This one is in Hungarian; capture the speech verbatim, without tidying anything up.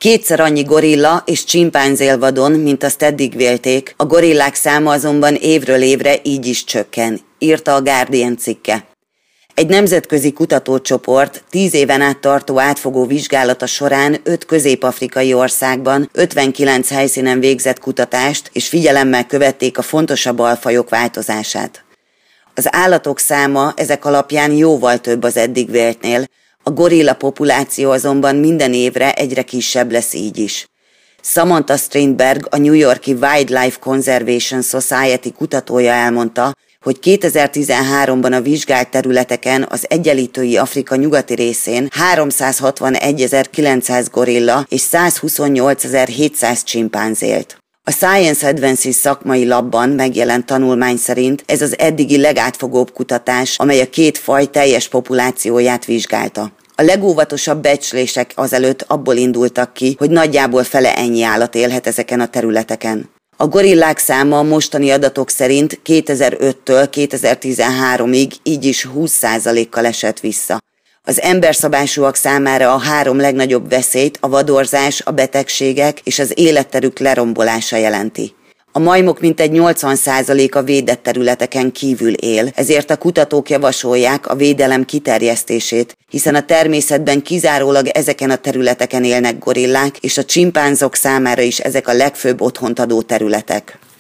Kétszer annyi gorilla és csimpánz él vadon, mint azt eddig vélték, a gorillák száma azonban évről évre így is csökken, írta a Guardian cikke. Egy nemzetközi kutatócsoport tíz éven át tartó átfogó vizsgálata során öt közép-afrikai országban ötvenkilenc helyszínen végzett kutatást, és figyelemmel követték a fontosabb alfajok változását. Az állatok száma ezek alapján jóval több az eddig véltnél, a gorilla populáció azonban minden évre egyre kisebb lesz így is. Samantha Strindberg, a New York-i Wildlife Conservation Society kutatója elmondta, hogy kétezer-tizenháromban a vizsgált területeken az egyenlítői Afrika nyugati részén háromszázhatvanegyezer-kilencszáz gorilla és százhuszonnyolcezer-hétszáz csimpánz élt. A Science Advances szakmai labban megjelent tanulmány szerint ez az eddigi legátfogóbb kutatás, amely a két faj teljes populációját vizsgálta. A legóvatosabb becslések azelőtt abból indultak ki, hogy nagyjából fele ennyi állat élhet ezeken a területeken. A gorillák száma a mostani adatok szerint kétezer-öttől kétezer-tizenháromig így is húsz százalékkal esett vissza. Az emberszabásúak számára a három legnagyobb veszélyt a vadorzás, a betegségek és az életterük lerombolása jelenti. A majmok mintegy nyolcvan százaléka védett területeken kívül él, ezért a kutatók javasolják a védelem kiterjesztését, hiszen a természetben kizárólag ezeken a területeken élnek gorillák, és a csimpánzok számára is ezek a legfőbb otthont adó területek.